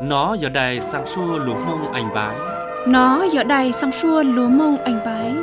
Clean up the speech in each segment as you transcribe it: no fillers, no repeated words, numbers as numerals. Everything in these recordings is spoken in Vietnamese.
Nó giờ đài sang xua lúa mông anh bái. Nó giờ đài sang xua lúa mông anh bái.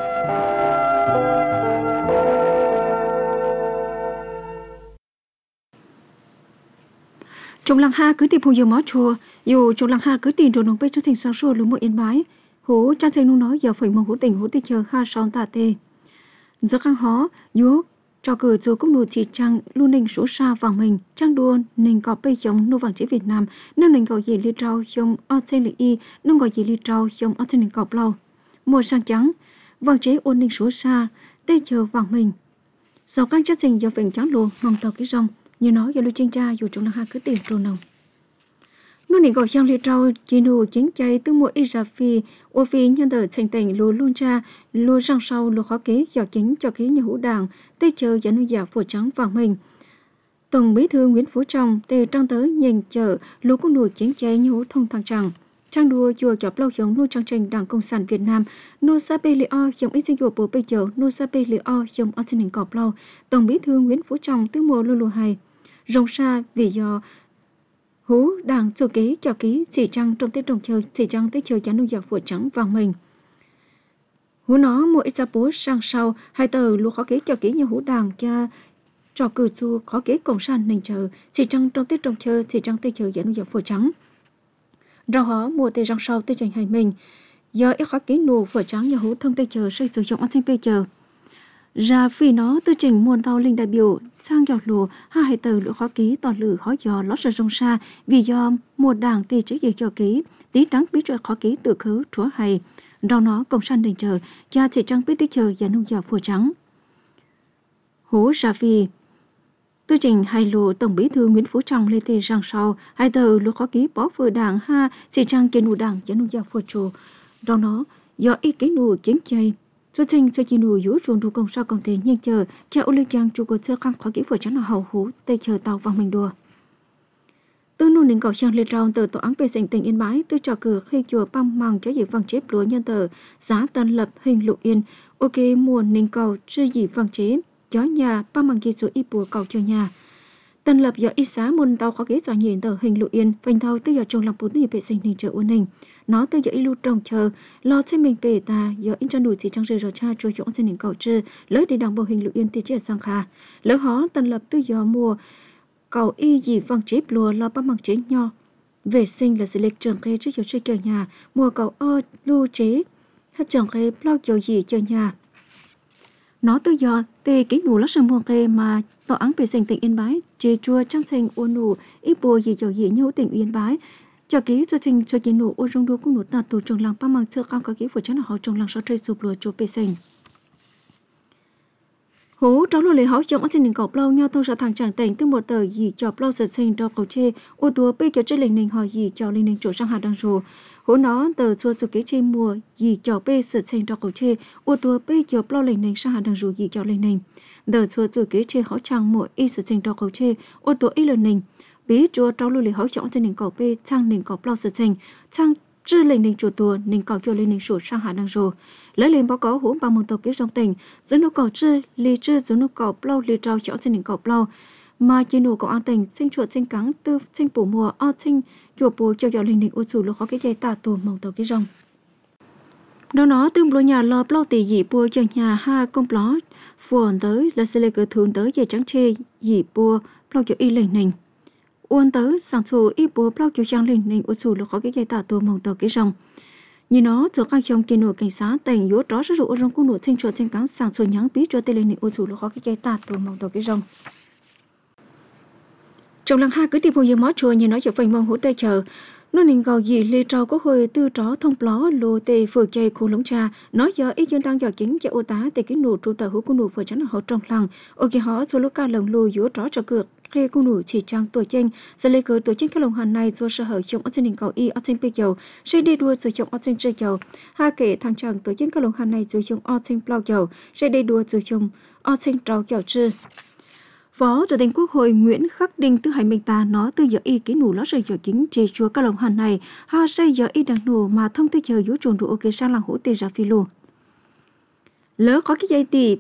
Trong làng ha cứ tìm phù giờ mó chùa, dù trong làng ha cứ tìm đồ nông bê cho thành sang xua lúa mông yên bái. Hú trang thành nung nói giờ phải mong hú tỉnh hú tì chờ ha son tà tê. Giờ khang hó, dù cho cử dù cũng nụ chỉ trang lưu ninh số xa vàng mình trang đua ninh có bây giống nô vàng chế Việt Nam nên ninh gọi gì li trao giống ở trên lì y nông gọi gì li trao giống ở trên ninh cọp lâu mùa sang trắng vàng chế ôn ninh số xa tê chờ vàng mình sau các chất sinh do vịnh trắng luôn mong tàu cái rong như nói do lưu chuyên gia dù chúng ta hai cứ tiền trồn nồng nô ninh gọi giang li trao chỉ nụ chính chạy từ mùa y ra phi ô phi nhân đời thành tình lùa luôn cha lùa răng sau lùa khó kế do chính cho khí nhà hữu đảng tê chờ dẫn nuôi giả phổ trắng vàng mình tổng bí thư Nguyễn Phú Trọng tê trang tới nhìn chờ lúa con nùi chiến cháy như hữu thông thăng tràng trang đua chùa chọc lâu giống nuôi trang trình đảng cộng sản Việt Nam nô sa bê li o giống ít sinh dụ bố bây giờ nô sa bê li o giống ở trên đỉnh cọp lâu tổng bí thư Nguyễn Phú Trọng từ mùa lùa hay rong xa vì do hú đảng chủ ký cho ký chỉ trăng trong tết trồng chơi chỉ trăng tết chơi chán nuôi giả phổ trắng vàng mình hú nó mua ít ra bố sang sau hai tờ lúa khó ký cho ký như hú đảng cha trò cử chu khó ký cộng sản nền chờ chỉ trăng trong tết trồng chơi chỉ trăng tết chơi chán nuôi giả phổ trắng rau hó mua tê răng sau tê chành hay mình giờ ít khó ký nụ phổ trắng như hú thông tê chờ xây sử dụng ăn sinh bê chờ ra vì nó tư trình muôn tàu linh đại biểu sang dọc lùa hai tờ lửa khó ký tỏ lửa khó dò lót ra rong xa vì do một đảng tì chế gì cho ký tí tắng biết rồi khó ký tự khứ chúa hay rau nó cộng sản đền chờ cha chỉ trăng biết tí chờ và nông dạo phổ trắng hú ra vì tư trình hai lùa tổng bí thư Nguyễn Phú Trọng lê tê răng sau hai tờ lửa khó ký bó vừa đảng ha chỉ trăng kiến nụ đảng và nông dạo phổ trù rau nó do ý kiến nụ chiến chay xuất sinh cho chi nụ dũ ruộng đủ công sao công thể nhưng chờ cha ô lưu trang chủ của sơ khăn khó kỹ phổ trắng là hậu hú tây chờ tàu vàng mình đùa từ nụ nền cầu trang lên rau từ tòa án bề tỉnh Yên Bái từ trò cửa khi chùa băm măng cho dịp vàng chế lúa nhân tờ giá Tân Lập hình Lục Yên ok mùa nền cầu chưa dịp vàng chế chó nhà băm măng kia số y bùa cầu cho nhà Tân Lập do y xá môn tàu khó kỹ dò nhìn tờ hình Lục Yên vành thao từ giờ trồng làm bún đi vệ sinh nền chợ uốn nền nó từ giờ y lưu trồng chờ lo trên mình về ta giờ in cho đủ chỉ trang rời rồi cha trôi chỗ trên đỉnh cầu trư lỡ đi đằng bộ hình Lục Yên ti chia sang kha lỡ hó Tân Lập từ giờ mùa cầu y gì vàng chế lùa lo băm măng chế nho vệ sinh là sự lịch trường kê trước giờ chơi chờ nhà mùa cầu o lưu chế hết trường kê lo kiểu gì chờ nhà nó từ giờ tê kỹ nụ lót sân mùa kê mà tòa án vệ sinh tỉnh Yên Bái chế chua trang sinh ôn nụ ít bùa gì kiểu gì nhau tỉnh Yên Bái cho ký cho trình cho kiến nụ ô rong đua cũng nụ tạt tù trồng làng ba mang chưa cao có ký của chắc là họ trồng làng sau trời sụp lùa chỗ vệ sinh hú cháu lùi họ trồng ở trên đỉnh cọp lâu nhau thông ra thằng chàng tỉnh từ một tờ gì chọp lâu sệt sinh cho cầu chê ô tua bây giờ chơi linh ninh hỏi gì cho linh ninh chỗ sang hà đang rùa hú nó tờ cho ký trên mùa gì cho bây sệt sinh cho cầu chê ô tua bây giờ lâu linh ninh sang hà đang rùa gì cho linh ninh tờ cho ký trên họ chàng mùa y sệt sinh cho cầu chê ô tua y linh ninh bí chúa cháu lưu lý hỏi chọn trên nền cỏ bê sang nền cỏ bao sờ trình sang chưa lên nền chủ tua nền cỏ cho lên nền sổ sang hạ năng rồ lấy lên báo cáo hỗn ba môn tàu kế trong tỉnh dẫn nô cỏ chưa lì chưa dẫn nô cỏ bao lì trao chọn trên nền cỏ bao mà chỉ nô cỏ an tỉnh sinh chuột sinh cắn tư sinh bổ mùa o sinh chuột bùa cho lên nền ô sù lô khó cái dây tà tù mong tàu kế rong đó nó tương bùa nhà lo bao tỷ dị bùa cho nhà ha công ló phồn tới là sẽ lấy cửa thường tới về trắng chê dị bùa bao cho y lên nền uốn tới sáng sủa ít bố bao chiều trang lên nên uốn sủa là khó cái dây tà tô mong tàu cái rong như nó cho các trong kia nổi cảnh sát tỉnh yếu đó sử dụng rong cung nổi trên chuột trên cán sáng sủa nháng bí cho tên lên nên uốn sủa là khó cái dây tà tô mong tàu cái rong trong làng hai cứ tìm hồi giờ mót chùa như nói cho vành mong hỗ tê chờ nó nên gọi gì lê trâu có hồi tư tró thông ló lô tê phượt chơi khô lống cha nói giờ ít dân tăng giờ chính cho ô tá tê cái nụ trụ tờ hú cung nụ phượt chắn ở trong làng ok họ số lúc ca lồng lùi yếu tró cho cược khi cung nụ chỉ trang tuổi tranh sẽ lấy cớ tuổi tranh cái lồng hàng này cho sở hữu trong ở trên đỉnh cầu y ở trên bê dầu sẽ đi đua sử dụng ở trên chơi dầu hai kể thằng chàng tuổi tranh cái lồng hàng này sử dụng ở trên plau dầu sẽ đi đua sử dụng ở trên trâu dầu chư Phó Chủ tịch Quốc hội Nguyễn Khắc Đinh từ Hải Minh ta nói từ giờ y kỹ nụ lót rời giờ chính chế chúa các lồng hàn này ha xây giờ y đang nụ mà thông tới chờ yếu chuồn đủ ok sang làng hữu tiền ra phi lù lỡ có cái dây tì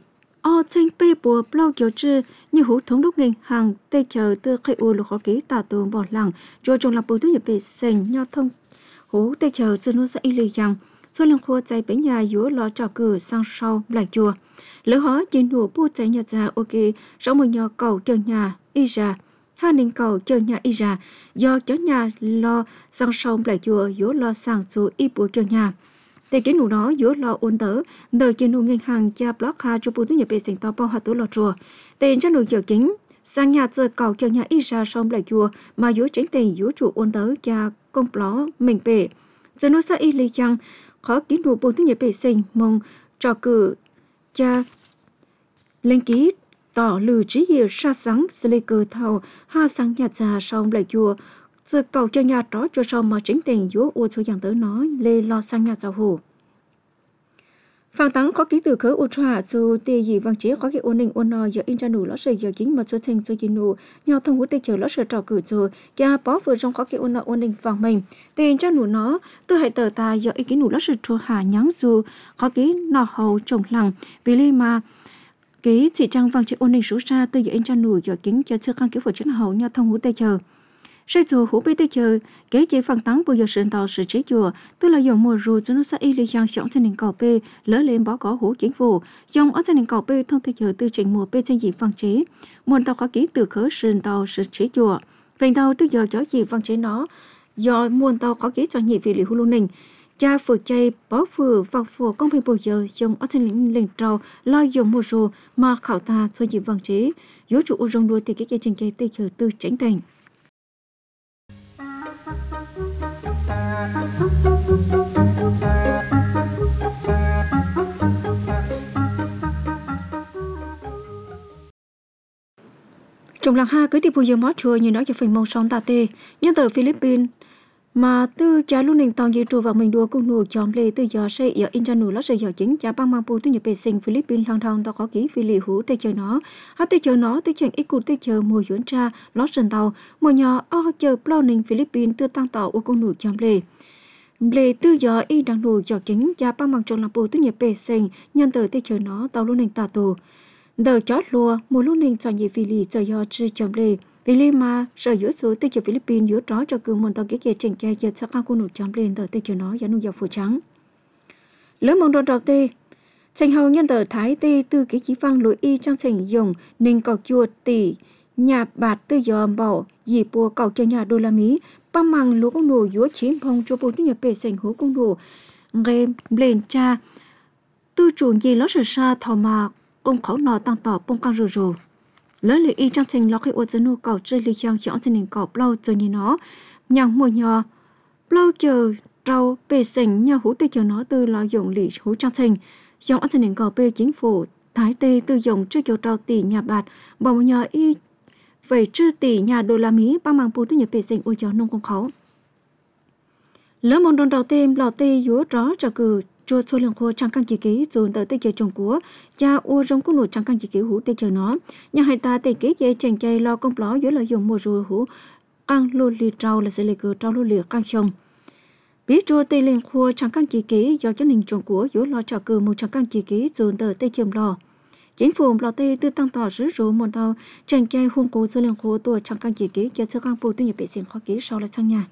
trên bê bùa bao kiểu chư như hú thống đốc ngành hàng tê chờ tư khai u lục khó ký tà tù bỏ lẳng cho trong làm bố tu nhập bề sành nhau thông hú tê chờ chư nó sẽ y lì rằng số lượng khô chạy bánh nhà dúa lo trò cử sang sau lại chùa lỡ hó nhìn hú bu chạy nhà già ok sau một nhỏ cầu chờ nhà y ra hai ninh cầu chờ nhà y ra do chó nhà lo sang sau lại chùa dúa lo sang số y bùa chờ nhà để cái nụ đó giữa lo ôn tớ đời trên nụ ngân hàng cha block ha cho bố tu nhập bề sinh to bao hạt túi lo chùa tiền cho nụ giờ chính sang nhà giờ cầu cho nhà ít ra xong lại chùa mà giữa chính tiền giữa chủ ôn tớ cha công ló mình bề giờ nó sẽ y lý chăng khó kiến nụ bố tu nhập bề sinh mong trò cử cha lên ký tỏ lử trí hiệu sa sáng sẽ lấy cờ thầu ha sang nhà già xong lại chùa giờ cầu cho nhà đó cho sau mà chính tiền giữa ô số dạng tới nói lên lo sang nhà giàu hồ phản tắng có ký từ khởi ultra dù tì gì văn chế có cái ôn định ôn nò giờ in ra nụ lót sợi giờ chính mà số thành số gì nụ nhau thông hút tê chờ lót sợi trò cử rồi cha bó vừa trong có cái ôn nọ ôn định vàng mình tiền cho nụ nó từ hai tờ ta giờ ý cái nụ lót sợi trò hà nhắn dù có cái nọ hầu trồng lằng vì li mà ký chỉ trang văn chế ôn định số ra từ giờ in ra nụ giờ chính cho chưa khăn kiểu phổ chân hầu nhau thông hút tê chờ sai dù hú bê tê chờ kế chế phản tắng bây giờ sự tàu sự chế chùa tức là dòng mùa rùa cho nó sẽ y lý giang chọn trên nền cầu bê lỡ lên báo có hú chính phủ dòng ở trên nền cầu bê thông tê chờ từ trình mùa bê trên dị văn chế muôn tàu có ký từ khởi sự tàu sự chế chùa về tàu từ giờ cho dị văn chế nó do muôn tàu có ký cho nhị vị lý hú luôn nình cha phù chay báo phù vào phù công viên bây giờ dòng ở trên nền trâu lo dòng mùa rùa mà khảo ta cho dị văn chế yếu chủ u rong đua thì cái trình chay tê chờ từ tránh thành trong làng ha cứ tiếp bây giờ mót chùa như nói cho phần mong son ta tê nhân từ Philippines mà tư cha luôn nền tòng gì chùa vào mình đua cung nụ chòm lê từ giờ xây ở Injanu lót xây giờ chính cha băng mang pu từ nhập bề sinh Philippines lang thang tao có ký phi lì hú tê chờ nó hát tê chờ nó tê chuyện ít cụ tê chờ mùa dưỡng cha lót sân tàu mùa nhỏ chờ plau nền Philippines tư tăng tàu ô cung nụ chòm lê tư giờ y đang nụ giờ chính cha băng mang trong làm pu từ nhập bề sinh nhân từ tê chờ nó tàu luôn nền tà tù đời chót lùa mùa lúc nền chọn gì phi lì chờ giờ chưa chòm lê vì lý mà sở giữa số tê chờ Philippines giữa đó cho cường một tàu kế trình che giờ sắc của nụ chấm lên tờ tê chờ nó giá nụ dầu phủ trắng lớn mong đòn đầu tê thành hầu nhân tờ thái tê từ cái chí văn lối y trang thành dùng nên cầu chùa tỷ nhà bạt tư dòm bảo dì bùa cầu cho nhà đô la Mỹ băng măng lúa công nụ giữa chiến phong cho bùa nhập bề sành hố công nụ game lên cha tư chuồng gì lót sờ xa thò mà ông khẩu nọ tăng tỏ bông căng rù lỡ lì y trang thành lọc khi ô dân cầu chơi lì chang chọn trên nền cầu bao giờ như nó nhang mùa nhỏ bao chờ trâu bề sành nhau hú tê chờ nó từ lo dùng lì hú trang thành chọn trên nền cầu bề chính phủ thái tê từ dùng chơi kiểu trâu tỷ nhà bạt bảo mùa nhỏ y về chư tỷ nhà đô la Mỹ ba mang bù tư nhập bề sành ôi cho nông công khẩu lỡ mong đòn đầu tên lò tê dúa rõ cho cử chùa số lượng khô trang căng chỉ ký dồn tới tây chờ trồng của cha u rong của nụ trang căng chỉ ký hú tây chờ nó nhà hai ta tây ký dây chèn chay lo công ló dưới lợi dụng mùa rùa hú căng lô lì trâu là sẽ lấy cử trâu lô lì căng trồng biết chùa tây lên khô trang căng chỉ ký do cho nên trồng của dưới lo trào cử một trang căng chỉ ký dồn tới tây chườm lò chính phủ lò tây tư tăng tỏ rứ rú một tàu chèn chay hung cố số lượng khô tua trang căng chỉ ký cho sơ căng bù tư nhập bệ sinh khó ký sau là sang nhà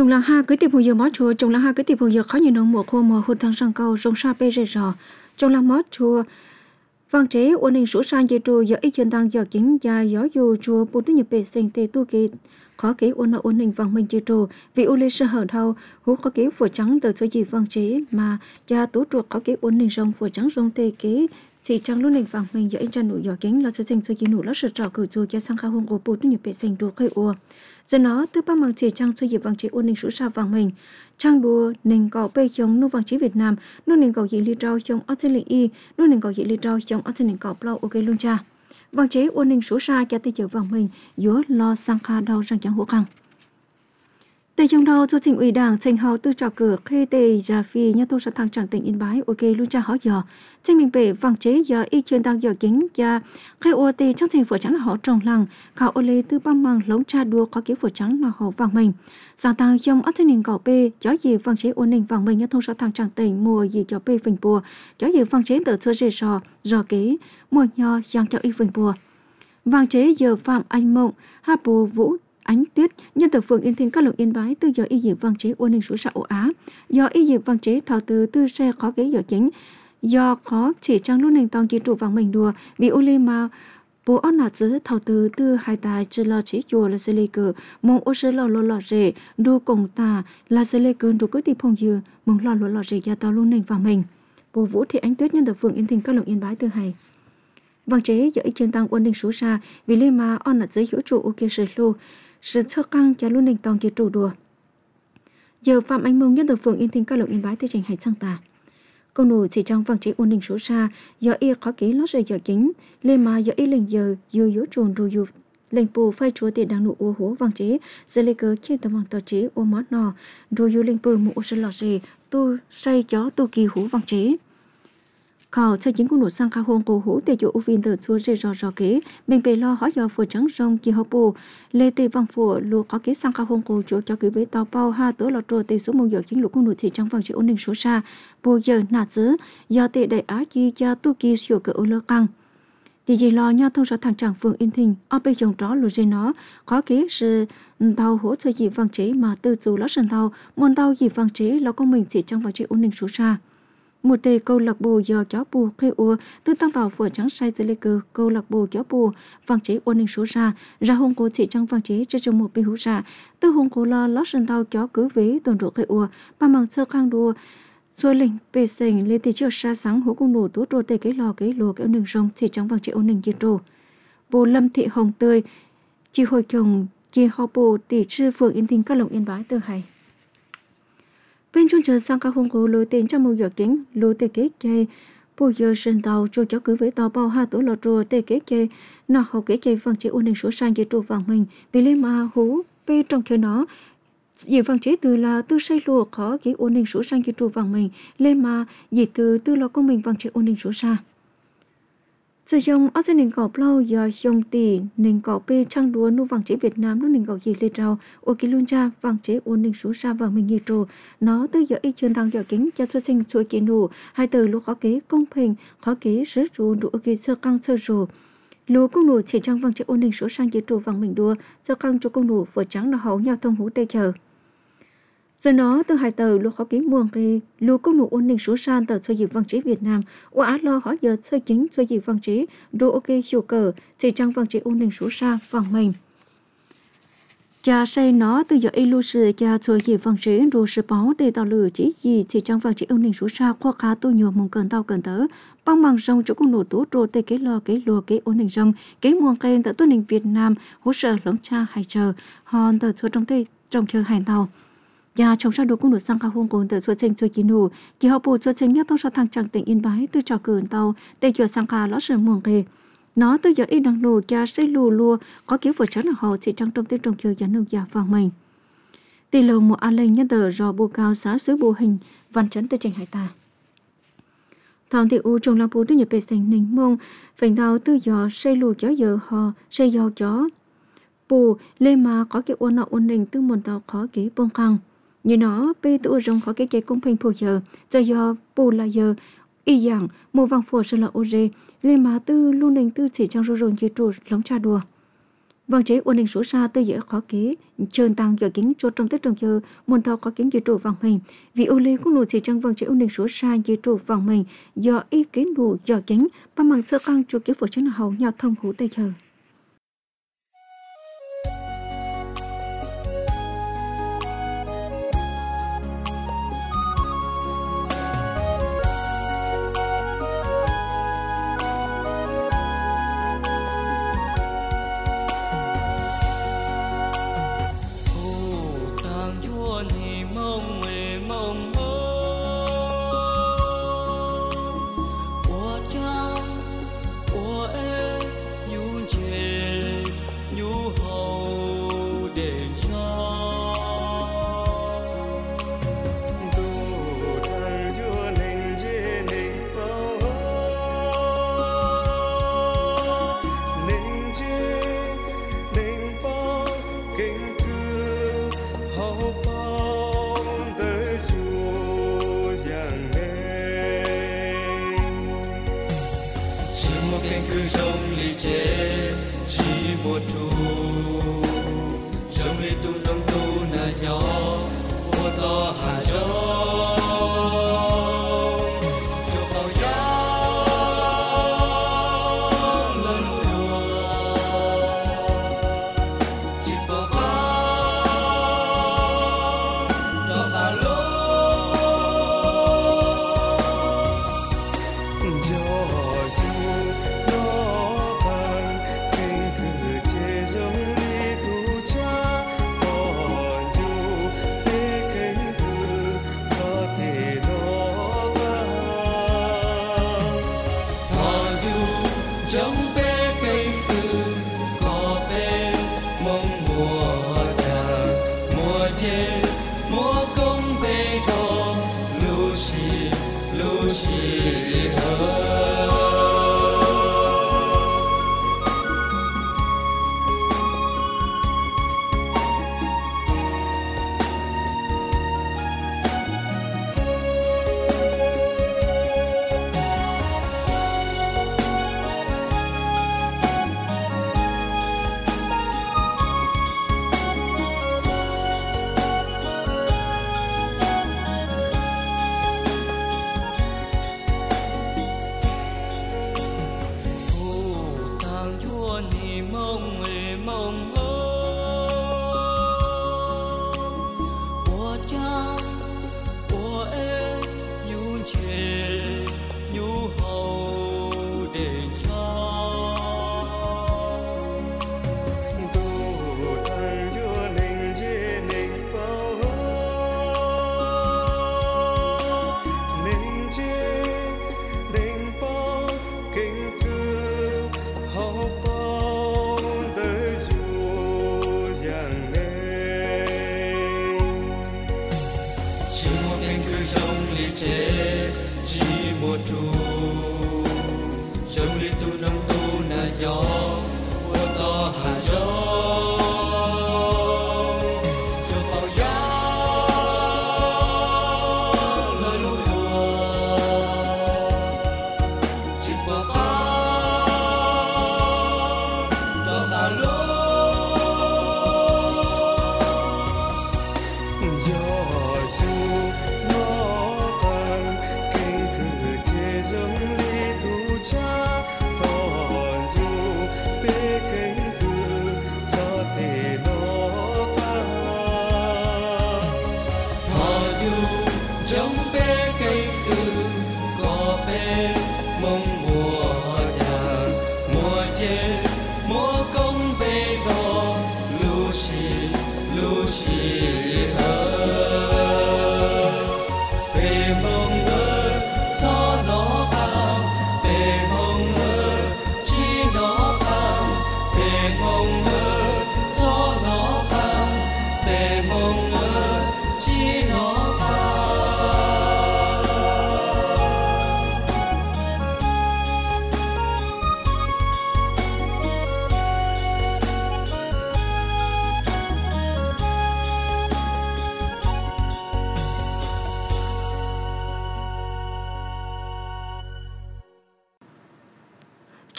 trồng làng ha cứ tìm hồ giờ mót chùa trồng làng ha cứ tìm hồ giờ khó như nông mùa khô mùa hụt thang sang cầu rong sa pe rề rò trồng làng mót chùa vang chế ổn định số sang dây trù giờ ít chân tăng giờ chính gia gió dù chùa bù tư nhập bể sinh tê tu kỳ khó kế ổn định vang mình dây trù vì u lê sơ hở thâu hú có kế phổ trắng từ số gì vang chế mà gia tú chuột có kế ổn định rong phổ trắng rong tê kế chỉ trắng luôn định vang mình giờ ít chân nụ giờ chính là số sinh số gì nụ lót sợ trò cử chùa gia sang khao hông của bù tư nhập bể sinh đua khơi ua giờ nó từ ba mang chỉ trang số gì vang chế ổn định số sa vang mình trang đua nền cỏ bê chống nô vang chế Việt Nam nô nền cỏ gì li rau chống Australia nô nền cỏ gì li rau chống Australia cỏ plau ok luôn cha vang chế ổn định số sa cho tới giờ vang mình giữa lo sang kha đau răng chẳng hổ căng tây trong đó cho chính ủy đảng thành hào tư trò cửa khê tề gia phi nhà tu sát thang chẳng tỉnh Yên Bái ok luôn cha hỏi giờ chính mình về vang chế giờ y chuyên tăng giờ chính cha khai ô tề trong thành phố trắng là họ trồng làng khảo ô lê tư băm mang lống cha đua có kiểu phố trắng là họ vang mình sang tăng trong ắt thành cỏ bê gió gì vang chế ổn định vang mình nhà tu sát thang chẳng tỉnh mùa gì cho bê phình bùa gió gì vang chế từ cho rề rò kế mùa nho giang cho y phình bùa vang chế giờ phạm anh mộng ha bù vũ ánh tuyết nhân từ phường Yên Thịnh các lộc Yên Bái từ giờ y dịp vang chế ổn định số xã ổ Á do y dịp vang chế thảo từ tư xe khó kế giờ chính do có chỉ trang luôn nền tông chỉ trụ vàng mình đùa vì ô lê mà bố ớt nạt giữ thảo từ tư hai tài chỉ lo chế chùa là xe lê cờ mong ô sơ lò rể đu cùng tà là xe lê cờ đu cứ tìm phong dừa mong lò rể gia tao luôn nền vàng mình bố vũ thị ánh tuyết nhân từ phường Yên Thịnh các lộc Yên Bái từ hay vang chế giờ y chuyên tăng ổn định số xa vì lê mà ớt nạt giữ hữu trụ ok sơ lô sự sơ căng cho luôn nền tông chỉ trụ đùa giờ phạm anh mông nhân từ phường Yên Thịnh các lộc Yên Bái từ trình hải sang tà câu nụ chỉ trong vang chế ổn định số xa giờ y khó kỹ lót rời giờ chính lên mà giờ y lên giờ dù trồn rồi dù lên bù phai chúa tiền đang nụ ô hố vang chế giờ lấy cớ khi tầm vang tờ chế ô mót nò rồi dù lên bù mụ ô sơ lọt rề tu say chó tu kỳ hú vang chế khảo chơi chính của nụ sang khao hông cổ hú để dụ viên từ xua rề rò kế mình về lo hỏi giờ phù trắng rong kỳ hộp bù lê tê vang phù lùa có kế sang khao hông cổ chỗ cho kỳ với tàu bao ha tớ lọt rồi tê số mông giờ chính lũ của nụ chỉ trong vang chế ổn định số xa bù giờ nạt giữ do tê đại á chi cho tu kỳ sửa cỡ lơ căng thì gì lo nhau thông số thằng tràng phường Yên Thịnh ở bên dòng đó lùi dây nó có kế sự tàu hỗ trợ gì vang chế mà từ dù lót sân tàu môn tàu gì vang chế là con mình chỉ trong vang chế ổn định số xa một tề câu lạc bộ giờ chó bù khơi ua từ tăng tàu phở trắng sai dưới lê cơ câu lạc bộ chó bù vang chế ổn định số ra hông cố chỉ trong vang chế cho trong một bên hú ra từ hông cố lo lót sân tàu chó cứ vế tồn độ khơi ua ba mang sơ khang đua xuôi lệnh bề sành lên từ chiều xa sáng hú cung nổ tú trô tề cái lò cái ổn định rong chỉ trong vang chế ổn định nhiệt độ bồ Lâm Thị Hồng Tươi chi hội chồng chi họ bồ tỷ sư phường Yên Thịnh các lộc Yên Bái từ hay bên trong chờ sang các hông cố lối tiền trong một giờ kính lối tê kế chơi bù giờ sân tàu cho cháu cứ với tàu bao hai tổ lọt rùa tê kế chơi nó học kế chơi vang chế ổn định số sang chế trụ vàng mình vì lên mà hú bên trong kia nó gì vang chế từ là tư xây lùa khó cái ổn định số sang chế trụ vàng mình lên mà gì từ tư là con mình vang chế ổn định số sang sử dụng ở trên nền cỏ plau giờ dùng tỷ nền cỏ pe trang đua nu vàng chế Việt Nam nu nền cỏ gì lê trào ô kí luôn cha vàng chế ổn định số sa vàng mình nhiệt độ nó từ giờ ít chuyên tăng giờ kính cho xuất sinh chuỗi kiến nụ hai từ lúc khó kế công bình khó kế rất rù đủ ok sơ căng sơ rù lúa công nụ chỉ trong vàng chế ổn định số sang nhiệt độ vàng mình đua sơ căng cho công nụ phở trắng là hậu nhau thông hú tê chờ giờ nó từ hai tờ lúa khó kiến muồng về lúa công nụ ổn định số san tờ xoay dịp vang chế Việt Nam ô á lo hỏi giờ xoay chính xoay dịp vang chế đô ok chiều cờ chỉ trang vang chế ổn định số sa vàng mình cha say nó từ giờ ilu sự cha xoay dịp vang chế đồ sự báo để tạo lửa chỉ trang vang chế ổn định số sa khoa khá tôi nhiều mong cần tao cần tớ băng bằng rong chỗ công nụ tố trô tê cái lo cái lùa cái ổn định rong cái muồng khen tại tôi nền Việt Nam hỗ trợ lóng cha hay chờ hòn tờ số trong tê trong chờ hành tàu nhà trong sao đồ cũng được sang khao hông cồn từ xuất sinh xuôi kín nụ kỳ họ bù xuất sinh nhất trong sao thằng chẳng tỉnh Yên Bái từ trò cờn tàu để chờ sang khao lót sườn muồng kề nó từ giờ ít đằng lù cha xây lù lùa có kiểu vợ chắn ở họ chỉ trong trong tên trong chờ giá nông giả vàng mình tỷ lệ một an lên nhân tờ rò bù cao xã suối bù hình văn chấn từ trình hải ta thằng thị u trồng làm bù từ nhập bề sành nình mông phèn tàu từ giờ xây lù chó giờ họ xây giàu chó bù lên mà có kiểu ôn nọ ôn định từ một tàu khó kỹ bông khăng như nó bê tự rong khó cái công bình phù giờ do bù là giờ y dạng một vàng phù sẽ là ô rê lên mà tư luôn định tư chỉ trong rồi như trụ lóng trà đùa Vâng chế ổn định số xa tư dễ khó ký, trường tăng giờ kính cho trong tết trong giờ, môn thao có kính dự trụ vàng mình. Vì ô lê cũng nụ chỉ trong vâng chế ổn định số xa dự trụ vàng mình, do ý kiến nụ giờ kính, ba mạng sơ căng cho kế phổ chân hầu nhau thông hữu tây chờ.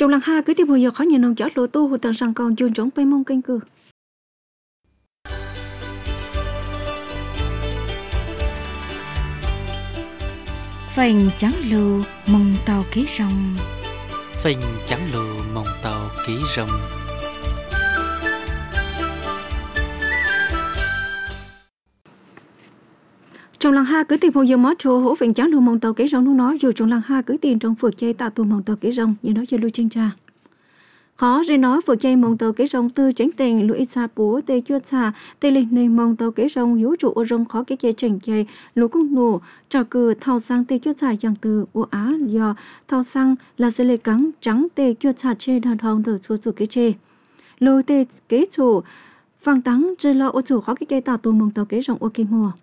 Trong làng ha cứ tiếp hồi giờ khó nhìn nông gió lô tu hồ tầng sang còn chôn trống bay mông kênh cử. Phành trắng lù mông tàu ký rồng. Phình trắng lù mông tàu ký rồng. Trong làng ha cứ tìm hồi giờ mót chùa hổ phình trắng lù mông tàu ký rồng lúc nói dù trong làng ha cứ tìm trong phượt chơi tạ tù mông tàu ký rồng như nói cho lưu chân trà. Khó rồi nói phượt chơi mông tàu ký rồng tư chính tình lũ ít xa bố tê chua xa tê linh này mông tàu ký rồng vũ trụ ô rồng khó cái chơi chỉnh chơi lũ cung nổ trò cử thao sang tê chua xa dàng từ ô á do thao sang là dê lê cắn trắng tê chua xa chê đàn hồng từ chua chua cái chê lô tê kế chủ vàng tắng chơi lo ô chủ khó cái chơi tạ tù mông tàu ký rồng ô kê mùa.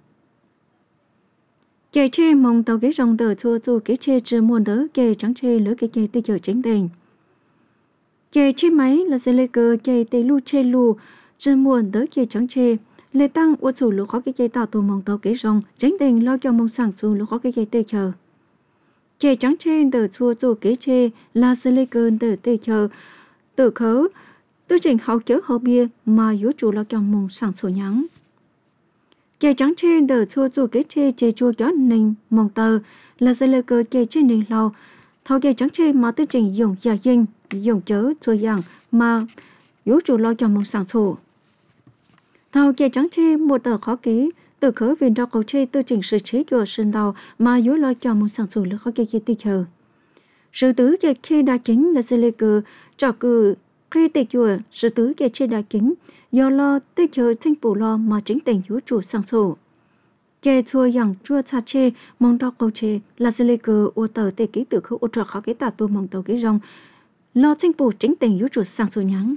Kẻ chê mong tàu cái rồng tờ chua chua cái chê chưa muôn đỡ kẻ trắng chê lỡ cái chê tê chờ chính tình. Kẻ chê máy là sẽ lê cơ kẻ tê lu chê lu chưa muôn đỡ kẻ trắng chê. Lê tăng ua chủ lũ khó cái chê tạo tù mong tàu cái rồng chính tình lo cho mong sảng chủ lũ khó cái chê tê chờ. Kẻ trắng chê tờ chua chua cái chê là sẽ lê cơ tờ tê chờ. Tự khớ, tư trình hậu chớ hậu bia mà yếu chủ lo cho mong sảng chủ nhắn. Kẻ trắng trên đờ chua chua cái chê chua gió nình mong tờ là sẽ lơ cơ kẻ trên nình lâu thao kẻ trắng trên mà tư trình dùng giả dinh dùng chớ chua dạng mà yếu chủ lo cho mong sản sổ thao kẻ trắng trên một tờ khó ký từ khớ viên đo cầu chê tư trình sự chế của sinh đầu mà yếu lo cho mong sản sổ là khó kẻ tì chờ sự tứ kẻ khi đa chính là sẽ lơ cơ trò cử khi tì chùa sự tứ kẻ trên đa chính do lo tê chờ chính phủ lo mà chính tình hữu chủ sang sổ. Kẻ chua yang chua cha chê mong đo câu chê là sẽ lê cơ ô tờ tê ký tự khâu ô trọ khó cái tà tu mong tàu ký rong lo chính phủ chính tình hữu chủ sang sổ nhắn.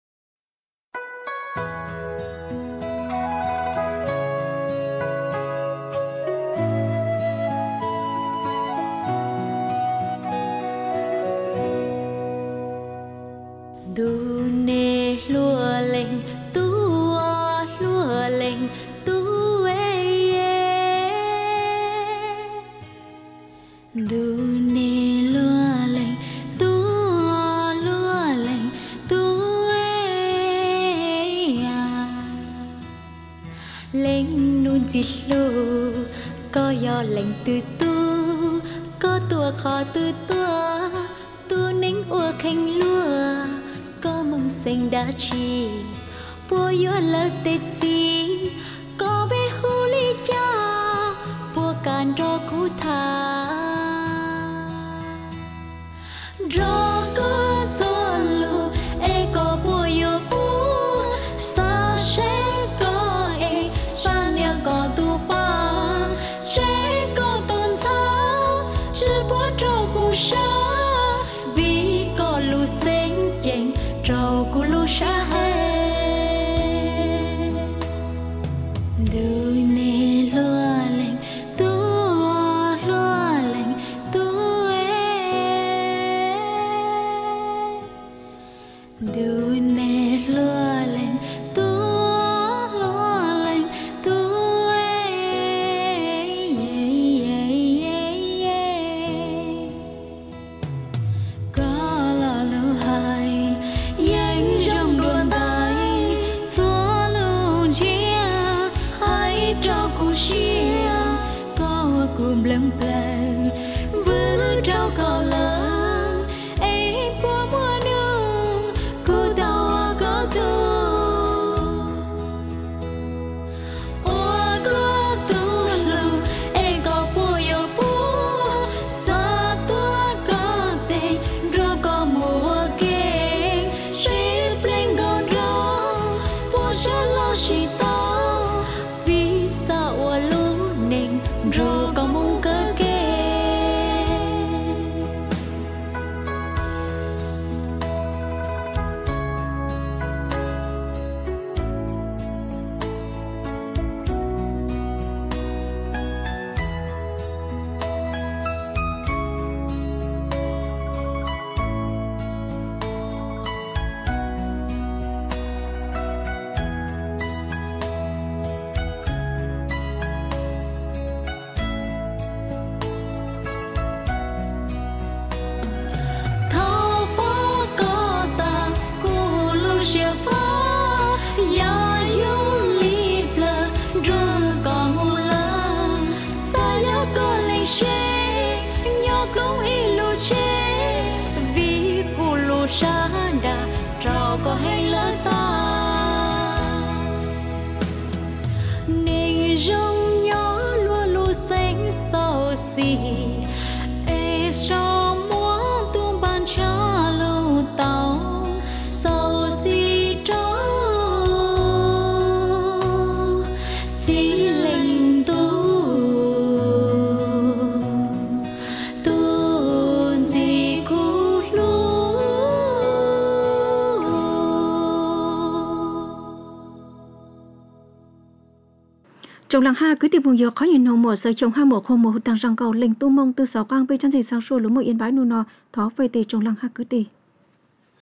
Du nê lúa lên Du nê lúa lên lên nun dịch lù có gió lạnh từ tu có tua khó từ tua tu nính ua khanh lúa có mong xanh đã chi bùa gió lỡ tết gì có bé hu li cha bùa càn rô cú thà rô có gió lù e có bùa gió bù sa sẽ có e sa nia có tu ba sẽ có tôn sao chỉ bùa rô cú sa vì có lù xanh chênh rô cú lù sa họ có hay lỡ ta nên rong nhỏ lúa lúa xanh sầu xì e cho muốn tung ban cho lâu tàu sầu xì trâu chỉ linh tu gì cũ lúa trong làng ha cứ tìm một giờ khó nhìn nồng mùa sợi trồng 2101 tăng răng cầu linh tu mông từ 6 cang bên chân thì sang xuôi lúa mùa yên bái nu nọ thó về tì trong làng ha cứ tì